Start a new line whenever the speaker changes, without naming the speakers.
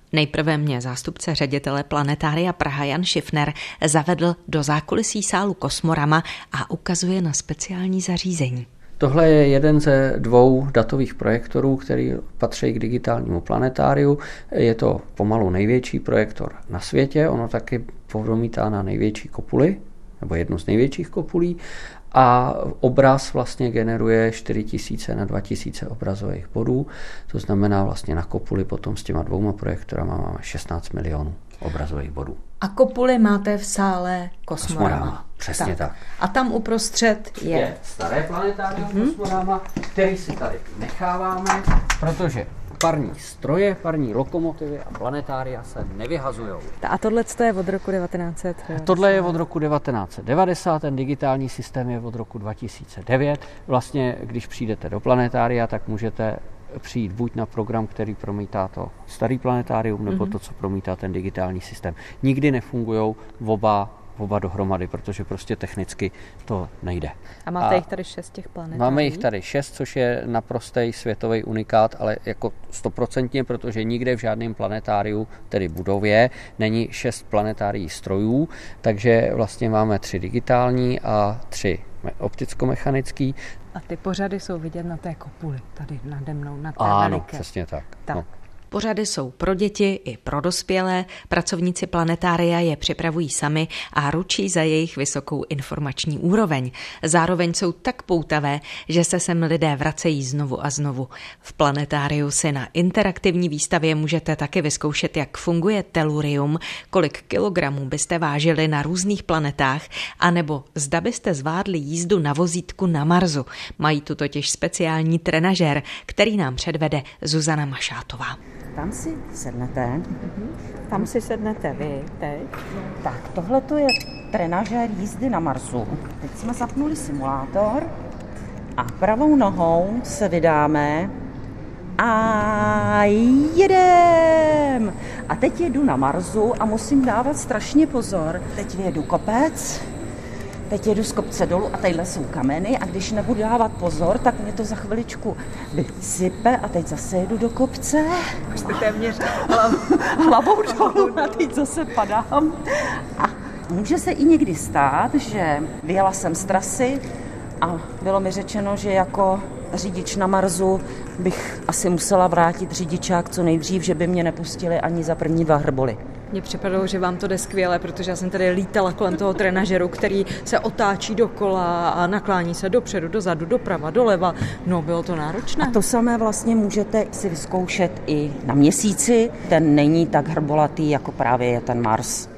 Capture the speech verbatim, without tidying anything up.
Nejprve mě zástupce ředitele Planetária Praha Jan Šifner zavedl do zákulisí sálu Kosmorama a ukazuje na speciální zařízení.
Tohle je jeden ze dvou datových projektorů, který patří k digitálnímu planetáriu. Je to pomalu největší projektor na světě, ono taky promítá na největší kopuli, nebo jednu z největších kopulí, a obraz vlastně generuje čtyři tisíce na dva tisíce obrazových bodů, to znamená vlastně na kopuli potom s těma dvouma projektorama máme šestnáct milionů obrazových bodů.
A kopuly máte v sále Kosmorama.
Kosmorama, přesně tak. tak.
A tam uprostřed je...
je staré planetárium mm-hmm. Kosmorama, který si tady necháváme, protože parní stroje, parní lokomotivy a planetária se nevyhazujou.
A tohle je od roku devatenáct set?
Tohle je od roku devatenáct set devadesát, ten digitální systém je od roku dva tisíce devět. Vlastně, když přijdete do planetária, tak můžete přijít buď na program, který promítá to starý planetárium, nebo mm-hmm. to, co promítá ten digitální systém. Nikdy nefungují oba, oba dohromady, protože prostě technicky to nejde.
A máte a jich tady šest těch planetárií?
Máme jich tady šest, což je naprostý světový unikát, ale jako stoprocentně, protože nikde v žádném planetáriu, tedy budově, není šest planetárií strojů, takže vlastně máme tři digitální a tři opticko-mechanický.
A ty pořady jsou vidět na té kopuli, tady nade mnou, na té
Ano,
veliké.
přesně tak.
tak.
No.
Pořady jsou pro děti i pro dospělé, pracovníci planetária je připravují sami a ručí za jejich vysokou informační úroveň. Zároveň jsou tak poutavé, že se sem lidé vracejí znovu a znovu. V planetáriu si na interaktivní výstavě můžete taky vyzkoušet, jak funguje telurium, kolik kilogramů byste vážili na různých planetách, anebo zda byste zvládli jízdu na vozítku na Marsu. Mají tu totiž speciální trenažér, který nám předvede Zuzana Mašátová.
Tam si sednete.
Mm-hmm. Tam si sednete vy teď.
Tak, tohle to je trenažér jízdy na Marsu. Teď jsme zapnuli simulátor a pravou nohou se vydáme a jedem. A teď jedu na Marsu a musím dávat strašně pozor. Teď jedu kopec. Teď jedu z kopce dolů a tadyhle jsou kameny a když nebudu dávat pozor, tak mě to za chviličku vysype a teď zase jedu do kopce.
Už jste téměř
hlavou dolů a teď zase padám. A může se i někdy stát, že vyjela jsem z trasy a bylo mi řečeno, že jako řidič na Marsu bych asi musela vrátit řidičák co nejdřív, že by mě nepustili ani za první dva hrboly.
Mně připadalo, že vám to jde skvěle, protože já jsem tady lítala kolem toho trenažeru, který se otáčí dokola a naklání se dopředu, dozadu, doprava, doleva. No, bylo to náročné.
A to samé vlastně můžete si vyzkoušet i na Měsíci. Ten není tak hrbolatý, jako právě je ten Mars.